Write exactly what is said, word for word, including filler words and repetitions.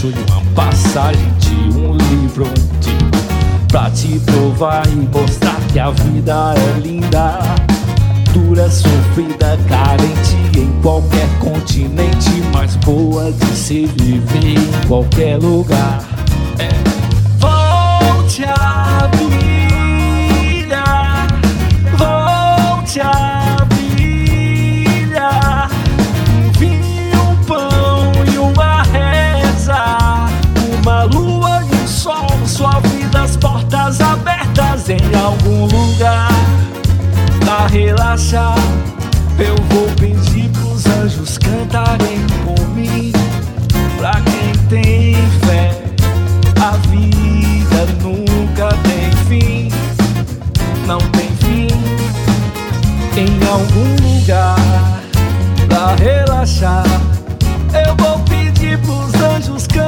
sonho, uma passagem de um livro antigo, pra te provar e mostrar que a vida é linda, dura, sofrida, carente em qualquer continente, mas boa de se viver em qualquer lugar. É. Volte a brilhar, volte a brilhar. Um vinho, um pão e uma reza, uma lua e um sol, sua vida, as portas abertas em algum lugar. Pra relaxar, eu vou pedir pros anjos cantarem por mim. Pra quem tem fé, a vida nunca tem fim. Não tem fim. Em algum lugar, pra relaxar, eu vou pedir pros anjos cantarem.